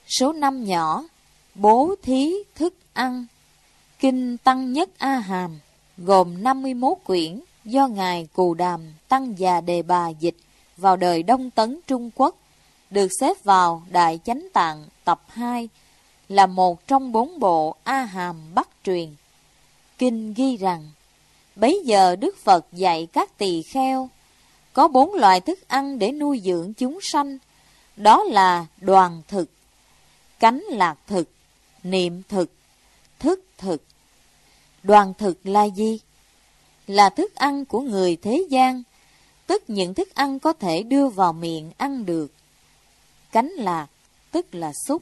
Số 5 nhỏ, bố thí thức ăn. Kinh Tăng Nhất A Hàm gồm 51 quyển do Ngài Cù Đàm Tăng Già Đề Bà dịch vào đời Đông Tấn Trung Quốc, được xếp vào Đại Chánh Tạng tập 2, là một trong 4 bộ A Hàm Bắc truyền. Kinh ghi rằng, bấy giờ Đức Phật dạy các tỳ kheo, có 4 loại thức ăn để nuôi dưỡng chúng sanh, đó là đoàn thực, cánh lạc thực, niệm thực, thức thực. Đoàn thực là gì? Là thức ăn của người thế gian, tức những thức ăn có thể đưa vào miệng ăn được. Cánh lạc, tức là xúc.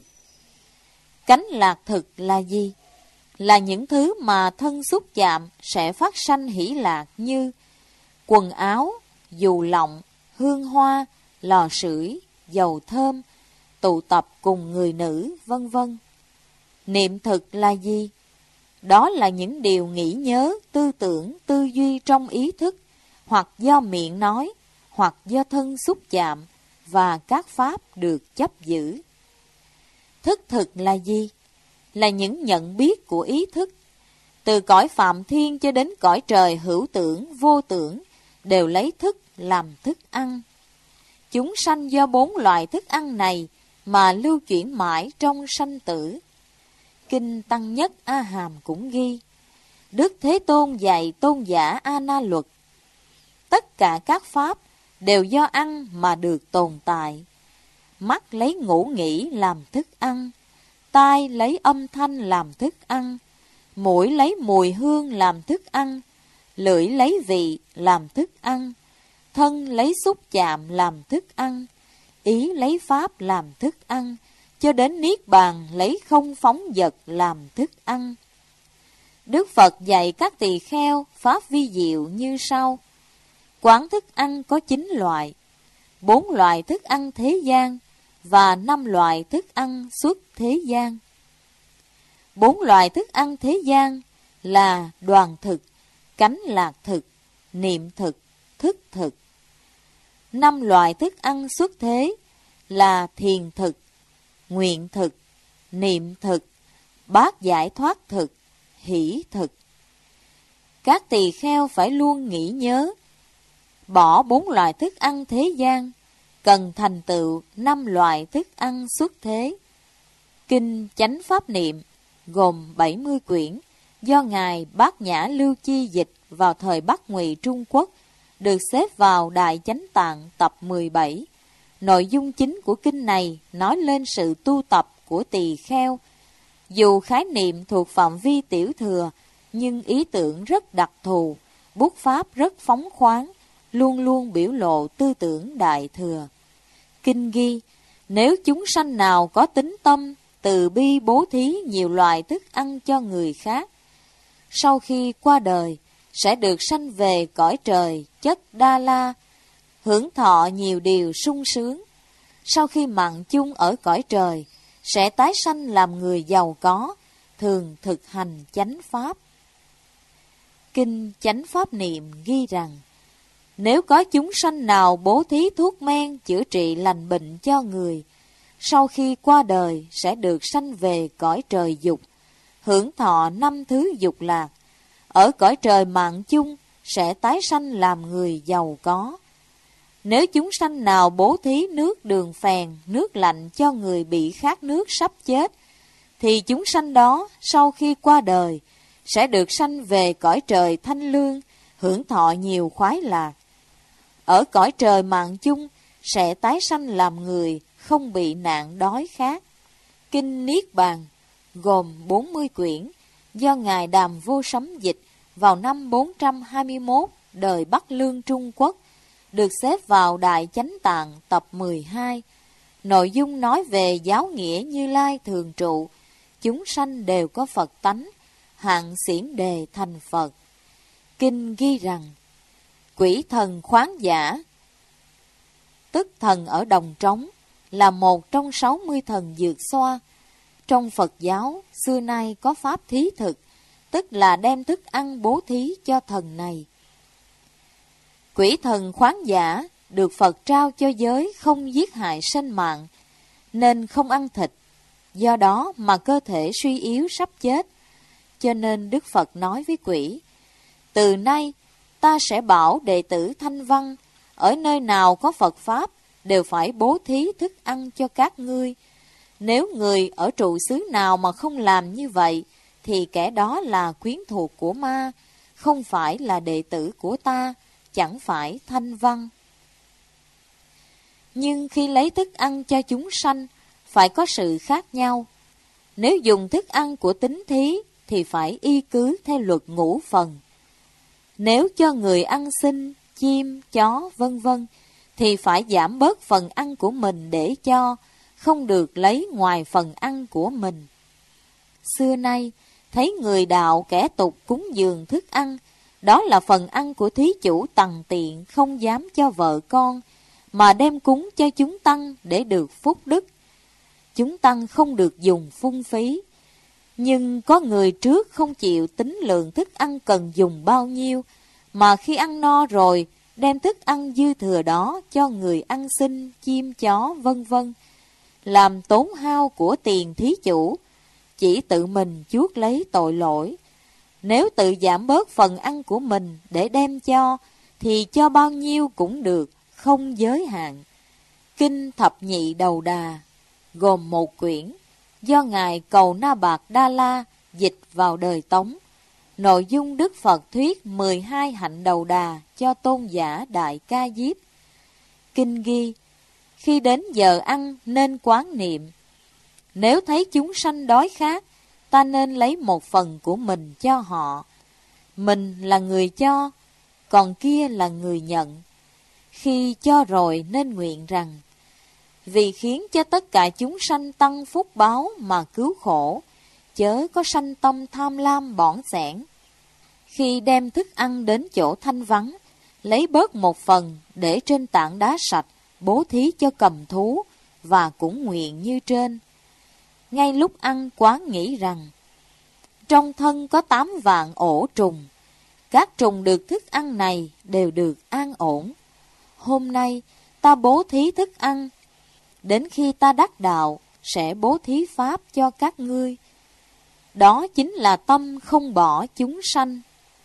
Cánh lạc thực là gì? Là những thứ mà thân xúc chạm sẽ phát sanh hỷ lạc như quần áo, dù lọng, hương hoa, lò sưởi, dầu thơm, tụ tập cùng người nữ, vân vân. Niệm thực là gì? Đó là những điều nghĩ nhớ, tư tưởng, tư duy trong ý thức, hoặc do miệng nói, hoặc do thân xúc chạm, và các pháp được chấp giữ. Thức thực là gì? Là những nhận biết của ý thức. Từ cõi phạm thiên cho đến cõi trời hữu tưởng, vô tưởng, đều lấy thức làm thức ăn. Chúng sanh do 4 loại thức ăn này mà lưu chuyển mãi trong sanh tử. Kinh Tăng Nhất A Hàm cũng ghi, Đức Thế Tôn dạy tôn giả A Na Luật, tất cả các pháp đều do ăn mà được tồn tại. Mắt lấy ngũ nghĩ làm thức ăn, tai lấy âm thanh làm thức ăn, mũi lấy mùi hương làm thức ăn, lưỡi lấy vị làm thức ăn, thân lấy xúc chạm làm thức ăn, ý lấy pháp làm thức ăn, cho đến Niết Bàn lấy không phóng dật làm thức ăn. Đức Phật dạy các tỳ kheo pháp vi diệu như sau. Quán thức ăn có 9 loại, 4 loại thức ăn thế gian và 5 loại thức ăn xuất thế gian. 4 loại thức ăn thế gian là đoàn thực, cánh lạc thực, niệm thực, thức thực. 5 loại thức ăn xuất thế là thiền thực, nguyện thực, niệm thực, bát giải thoát thực, hỷ thực. Các tỳ kheo phải luôn nghĩ nhớ, bỏ 4 loại thức ăn thế gian, cần thành tựu 5 loại thức ăn xuất thế. Kinh Chánh Pháp Niệm gồm 70 quyển do Ngài Bát Nhã Lưu Chi dịch vào thời Bắc Ngụy Trung Quốc, được xếp vào Đại Chánh Tạng tập 17. Nội dung chính của kinh này nói lên sự tu tập của tỳ kheo. Dù khái niệm thuộc phạm vi tiểu thừa, nhưng ý tưởng rất đặc thù, bút pháp rất phóng khoáng, luôn luôn biểu lộ tư tưởng đại thừa. Kinh ghi, nếu chúng sanh nào có tính tâm, từ bi bố thí nhiều loại thức ăn cho người khác, sau khi qua đời, sẽ được sanh về cõi trời Chất Đa La, hưởng thọ nhiều điều sung sướng. Sau khi mạng chung ở cõi trời, sẽ tái sanh làm người giàu có, thường thực hành chánh pháp. Kinh Chánh Pháp Niệm ghi rằng, nếu có chúng sanh nào bố thí thuốc men chữa trị lành bệnh cho người, sau khi qua đời sẽ được sanh về cõi trời dục, hưởng thọ 5 thứ dục lạc. Ở cõi trời mạng chung sẽ tái sanh làm người giàu có. Nếu chúng sanh nào bố thí nước đường phèn, nước lạnh cho người bị khát nước sắp chết, thì chúng sanh đó sau khi qua đời sẽ được sanh về cõi trời thanh lương, hưởng thọ nhiều khoái lạc. Ở cõi trời mạng chung sẽ tái sanh làm người không bị nạn đói khát. Kinh Niết Bàn gồm 40 quyển do Ngài Đàm Vô Sấm dịch vào năm 421 đời Bắc Lương Trung Quốc, được xếp vào Đại Chánh Tạng tập 12. Nội dung nói về giáo nghĩa Như Lai thường trụ, chúng sanh đều có Phật tánh, hạng xiển đề thành Phật. Kinh ghi rằng, quỷ thần khoáng giả, tức thần ở đồng trống, là một trong 60 thần dược xoa. Trong Phật giáo, xưa nay có pháp thí thực, tức là đem thức ăn bố thí cho thần này. Quỷ thần khoáng giả được Phật trao cho giới không giết hại sinh mạng, nên không ăn thịt, do đó mà cơ thể suy yếu sắp chết. Cho nên Đức Phật nói với quỷ, từ nay ta sẽ bảo đệ tử Thanh Văn, ở nơi nào có Phật Pháp đều phải bố thí thức ăn cho các ngươi. Nếu người ở trụ xứ nào mà không làm như vậy, thì kẻ đó là quyến thuộc của ma, không phải là đệ tử của ta, chẳng phải Thanh Văn. Nhưng khi lấy thức ăn cho chúng sanh, phải có sự khác nhau. Nếu dùng thức ăn của tín thí, thì phải y cứ theo luật ngũ phần. Nếu cho người ăn xin, chim, chó, vân vân, thì phải giảm bớt phần ăn của mình để cho, không được lấy ngoài phần ăn của mình. Xưa nay, thấy người đạo kẻ tục cúng dường thức ăn, đó là phần ăn của thí chủ tằn tiện, không dám cho vợ con, mà đem cúng cho chúng tăng để được phúc đức. Chúng tăng không được dùng phung phí. Nhưng có người trước không chịu tính lượng thức ăn cần dùng bao nhiêu, mà khi ăn no rồi, đem thức ăn dư thừa đó cho người ăn xin, chim chó, vân vân, làm tốn hao của tiền thí chủ, chỉ tự mình chuốc lấy tội lỗi. Nếu tự giảm bớt phần ăn của mình để đem cho, thì cho bao nhiêu cũng được, không giới hạn. Kinh Thập Nhị Đầu Đà gồm một quyển, do Ngài Cầu Na Bạc Đa La dịch vào đời Tống. Nội dung Đức Phật thuyết 12 hạnh đầu đà cho tôn giả Đại Ca Diếp. Kinh ghi, khi đến giờ ăn nên quán niệm, nếu thấy chúng sanh đói khát, ta nên lấy một phần của mình cho họ. Mình là người cho, còn kia là người nhận. Khi cho rồi nên nguyện rằng, vì khiến cho tất cả chúng sanh tăng phúc báo mà cứu khổ, chớ có sanh tâm tham lam bỏn sẻn. Khi đem thức ăn đến chỗ thanh vắng, lấy bớt một phần để trên tảng đá sạch, bố thí cho cầm thú, và cũng nguyện như trên. Ngay lúc ăn quán nghĩ rằng, trong thân có 8 vạn ổ trùng, các trùng được thức ăn này đều được an ổn. Hôm nay ta bố thí thức ăn, đến khi ta đắc đạo sẽ bố thí pháp cho các ngươi. Đó chính là tâm không bỏ chúng sanh.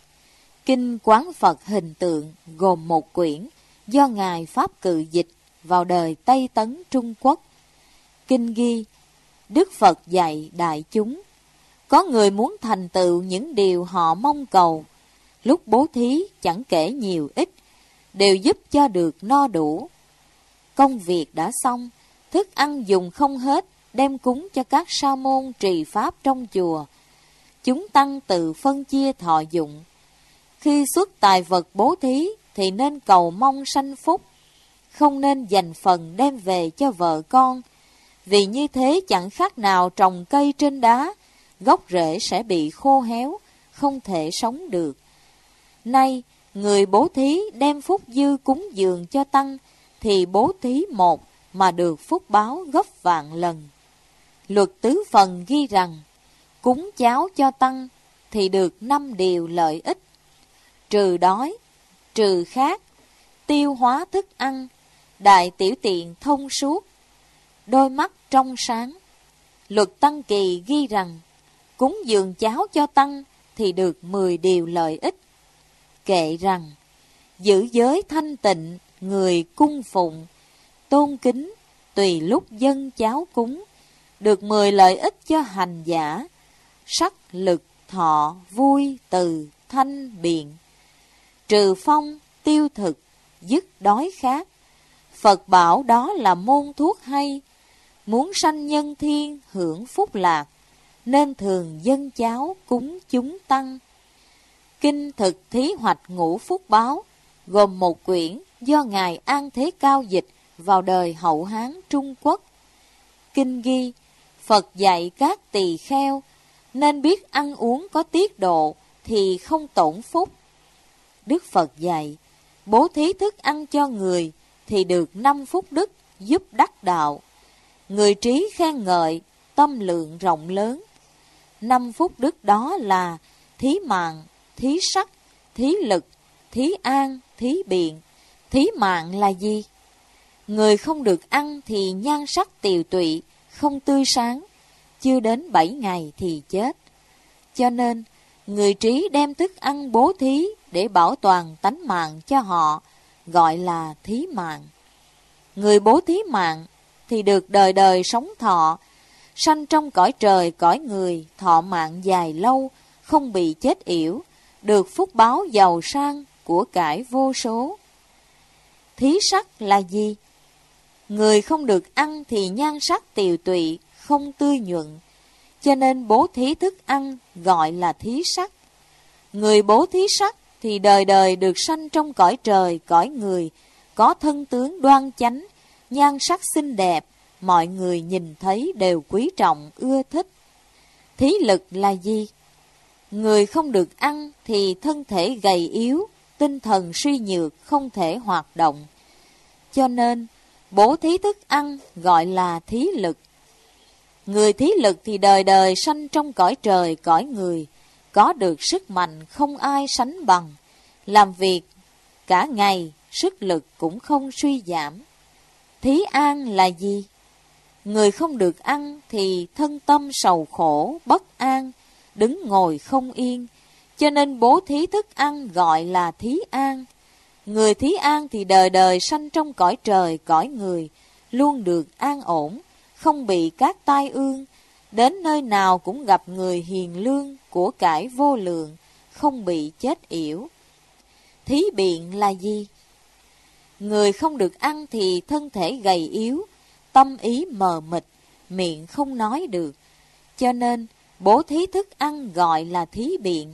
Kinh Quán Phật Hình Tượng gồm một quyển, do Ngài Pháp Cự dịch vào đời Tây Tấn Trung Quốc. Kinh ghi, Đức Phật dạy đại chúng, có người muốn thành tựu những điều họ mong cầu, lúc bố thí chẳng kể nhiều ít, đều giúp cho được no đủ. Công việc đã xong, thức ăn dùng không hết, đem cúng cho các sa môn trì pháp trong chùa. Chúng tăng tự phân chia thọ dụng. Khi xuất tài vật bố thí thì nên cầu mong sanh phúc, không nên dành phần đem về cho vợ con, vì như thế chẳng khác nào trồng cây trên đá, gốc rễ sẽ bị khô héo, không thể sống được. Nay, người bố thí đem phúc dư cúng dường cho tăng, thì bố thí một mà được phúc báo gấp vạn lần. Luật tứ phần ghi rằng, cúng cháo cho tăng thì được 5 điều lợi ích: trừ đói, trừ khát, tiêu hóa thức ăn, đại tiểu tiện thông suốt, đôi mắt trong sáng. Luật tăng kỳ ghi rằng, cúng dường cháo cho tăng thì được 10 điều lợi ích. Kệ rằng, giữ giới thanh tịnh, người cung phụng, tôn kính, tùy lúc dâng cháo cúng, được 10 lợi ích cho hành giả: sắc, lực, thọ, vui, từ, thanh, biện. Trừ phong, tiêu thực, dứt đói khát. Phật bảo đó là môn thuốc hay, muốn sanh nhân thiên hưởng phúc lạc, nên thường dâng cháo cúng chúng tăng. Kinh Thực Thí Hoạch Ngũ Phúc Báo gồm một quyển, do Ngài An Thế Cao dịch vào đời Hậu Hán Trung Quốc. Kinh ghi, Phật dạy các tỳ kheo nên biết ăn uống có tiết độ thì không tổn phúc. Đức Phật dạy, bố thí thức ăn cho người thì được 5 phúc đức giúp đắc đạo. Người trí khen ngợi, tâm lượng rộng lớn. 5 phúc đức đó là thí mạng, thí sắc, thí lực, thí an, thí biện. Thí mạng là gì? Người không được ăn thì nhan sắc tiều tụy, không tươi sáng. chưa đến 7 ngày thì chết. Cho nên, người trí đem thức ăn bố thí để bảo toàn tánh mạng cho họ, gọi là thí mạng. Người bố thí mạng thì được đời đời sống thọ, sanh trong cõi trời cõi người, thọ mạng dài lâu, không bị chết yểu, được phúc báo giàu sang, của cải vô số. Thí sắc là gì? Người không được ăn thì nhan sắc tiều tụy, không tươi nhuận, cho nên bố thí thức ăn gọi là thí sắc. Người bố thí sắc thì đời đời được sanh trong cõi trời, cõi người, có thân tướng đoan chánh, nhan sắc xinh đẹp, mọi người nhìn thấy đều quý trọng, ưa thích. Thí lực là gì? Người không được ăn thì thân thể gầy yếu, tinh thần suy nhược, không thể hoạt động. Cho nên, bố thí thức ăn gọi là thí lực. Người thí lực thì đời đời sanh trong cõi trời, cõi người, có được sức mạnh không ai sánh bằng, làm việc cả ngày, sức lực cũng không suy giảm. Thí an là gì? Người không được ăn thì thân tâm sầu khổ, bất an, đứng ngồi không yên, cho nên bố thí thức ăn gọi là thí an. Người thí an thì đời đời sanh trong cõi trời, cõi người, luôn được an ổn, không bị các tai ương, đến nơi nào cũng gặp người hiền lương, của cải vô lượng, không bị chết yểu. Thí biện là gì? Người không được ăn thì thân thể gầy yếu, tâm ý mờ mịt, miệng không nói được, cho nên bố thí thức ăn gọi là thí biện.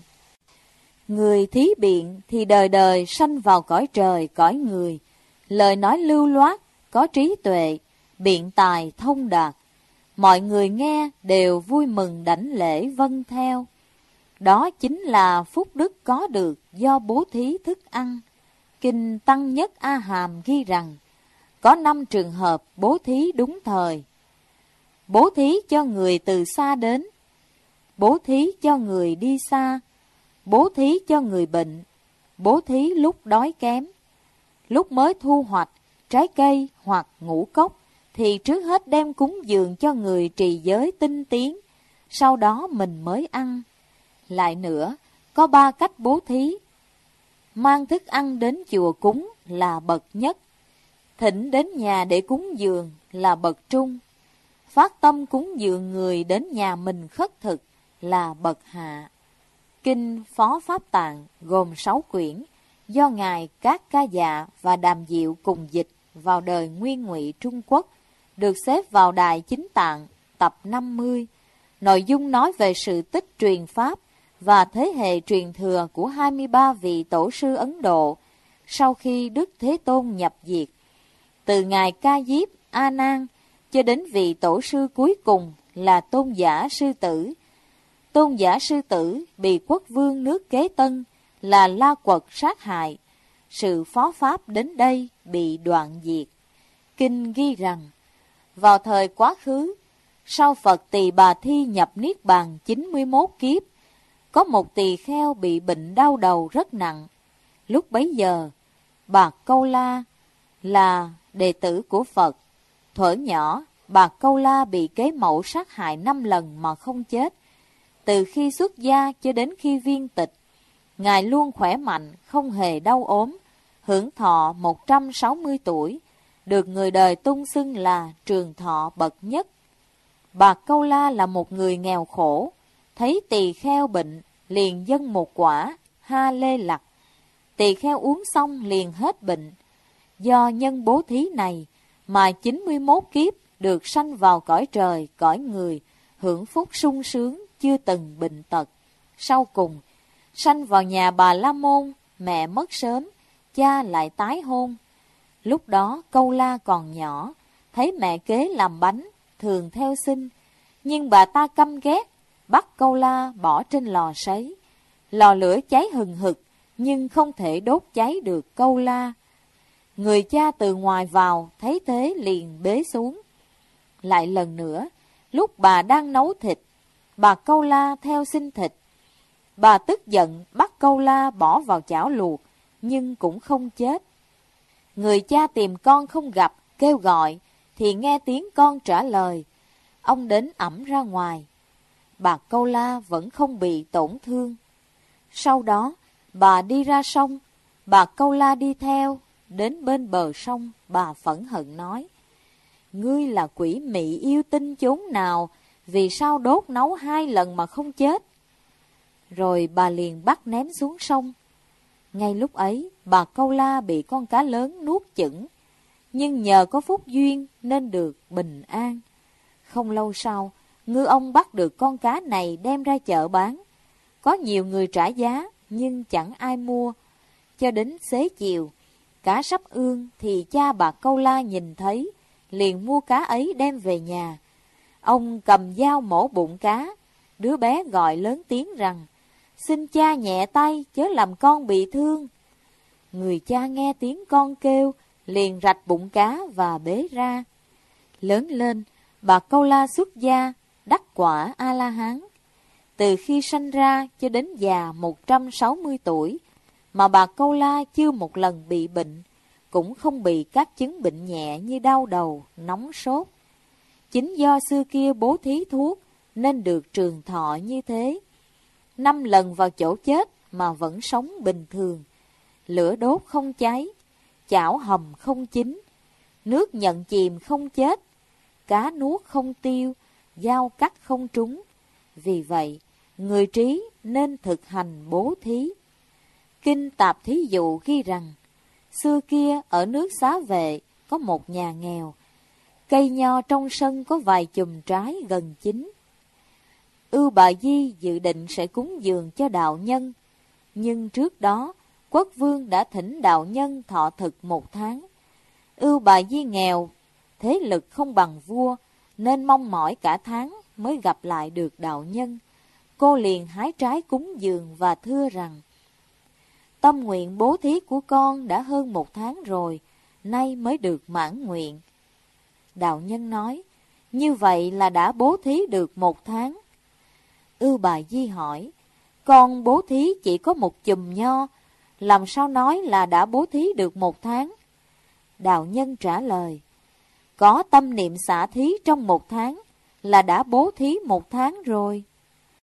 Người thí biện thì đời đời sanh vào cõi trời, cõi người, lời nói lưu loát, có trí tuệ, biện tài thông đạt, mọi người nghe đều vui mừng đảnh lễ vâng theo. Đó chính là phúc đức có được do bố thí thức ăn. Kinh Tăng Nhất A Hàm ghi rằng, có 5 trường hợp bố thí đúng thời. Bố thí cho người từ xa đến, bố thí cho người đi xa, bố thí cho người bệnh, bố thí lúc đói kém. Lúc mới thu hoạch trái cây hoặc ngũ cốc thì trước hết đem cúng dường cho người trì giới tinh tiến, sau đó mình mới ăn. Lại nữa, có 3 cách bố thí. Mang thức ăn đến chùa cúng là bậc nhất, thỉnh đến nhà để cúng dường là bậc trung, phát tâm cúng dường người đến nhà mình khất thực là bậc hạ. Kinh Phó Pháp Tạng gồm 6 quyển, do Ngài Các Ca Dạ và Đàm Diệu cùng dịch vào đời Nguyên Ngụy Trung Quốc, được xếp vào Đại Chính Tạng, tập 50. Nội dung nói về sự tích truyền Pháp và thế hệ truyền thừa của 23 vị tổ sư Ấn Độ sau khi Đức Thế Tôn nhập diệt, từ Ngài Ca Diếp, A Nan cho đến vị tổ sư cuối cùng là Tôn Giả Sư Tử. Tôn Giả Sư Tử bị quốc vương nước Kế Tân là La Quật sát hại, sự phó pháp đến đây bị đoạn diệt. Kinh ghi rằng, vào thời quá khứ, sau Phật Tỳ Bà Thi nhập Niết Bàn 91 kiếp, có một tỳ kheo bị bệnh đau đầu rất nặng. Lúc bấy giờ, Bà Câu La là đệ tử của Phật. Thuở nhỏ, Bà Câu La bị kế mẫu sát hại 5 lần mà không chết. Từ khi xuất gia cho đến khi viên tịch, Ngài luôn khỏe mạnh, không hề đau ốm, hưởng thọ 160 tuổi, được người đời tung xưng là trường thọ bậc nhất. Bà Câu La là một người nghèo khổ, thấy tỳ kheo bệnh, liền dâng một quả ha lê lặc. Tỳ kheo uống xong liền hết bệnh. Do nhân bố thí này mà 91 kiếp được sanh vào cõi trời, cõi người, hưởng phúc sung sướng, chưa từng bệnh tật. Sau cùng, sanh vào nhà Bà La Môn, mẹ mất sớm, cha lại tái hôn. Lúc đó Câu La còn nhỏ, thấy mẹ kế làm bánh, thường theo xin, nhưng bà ta căm ghét, bắt Câu La bỏ trên lò sấy. Lò lửa cháy hừng hực, nhưng không thể đốt cháy được Câu La. Người cha từ ngoài vào, thấy thế liền bế xuống. Lại lần nữa, lúc bà đang nấu thịt, bà Câu La theo xin thịt. Bà tức giận bắt Câu La bỏ vào chảo luộc, nhưng cũng không chết. Người cha tìm con không gặp, kêu gọi, thì nghe tiếng con trả lời, ông đến ẵm ra ngoài. Bà Câu La vẫn không bị tổn thương. Sau đó, bà đi ra sông, bà Câu La đi theo, đến bên bờ sông, bà phẫn hận nói: Ngươi là quỷ mị yêu tinh chốn nào, vì sao đốt nấu 2 lần mà không chết? Rồi bà liền bắt ném xuống sông. Ngay lúc ấy, bà Câu La bị con cá lớn nuốt chửng, nhưng nhờ có phúc duyên nên được bình an. Không lâu sau, ngư ông bắt được con cá này đem ra chợ bán. Có nhiều người trả giá, nhưng chẳng ai mua. Cho đến xế chiều, cá sắp ương thì cha bà Câu La nhìn thấy, liền mua cá ấy đem về nhà. Ông cầm dao mổ bụng cá, đứa bé gọi lớn tiếng rằng: Xin cha nhẹ tay, chớ làm con bị thương. Người cha nghe tiếng con kêu, liền rạch bụng cá và bế ra. Lớn lên, bà Câu La xuất gia, đắc quả A-la-hán. Từ khi sanh ra cho đến già 160 tuổi, mà bà Câu La chưa một lần bị bệnh, cũng không bị các chứng bệnh nhẹ như đau đầu, nóng sốt. Chính do xưa kia bố thí thuốc, nên được trường thọ như thế. 5 lần vào chỗ chết mà vẫn sống bình thường. Lửa đốt không cháy, chảo hầm không chín, nước nhận chìm không chết, cá nuốt không tiêu, dao cắt không trúng. Vì vậy, người trí nên thực hành bố thí. Kinh Tạp Thí Dụ ghi rằng, xưa kia ở nước Xá Vệ có một nhà nghèo, cây nho trong sân có vài chùm trái gần chín. Ưu Bà Di dự định sẽ cúng dường cho đạo nhân, nhưng trước đó quốc vương đã thỉnh đạo nhân thọ thực 1 tháng. Ưu Bà Di nghèo, thế lực không bằng vua, nên mong mỏi cả tháng mới gặp lại được đạo nhân. Cô liền hái trái cúng dường và thưa rằng: Tâm nguyện bố thí của con đã hơn 1 tháng rồi, nay mới được mãn nguyện. Đạo nhân nói: Như vậy là đã bố thí được 1 tháng. Ưu Bà Di hỏi: Con bố thí chỉ có 1 chùm nho, làm sao nói là đã bố thí được 1 tháng? Đạo nhân trả lời: Có tâm niệm xả thí trong 1 tháng là đã bố thí 1 tháng rồi.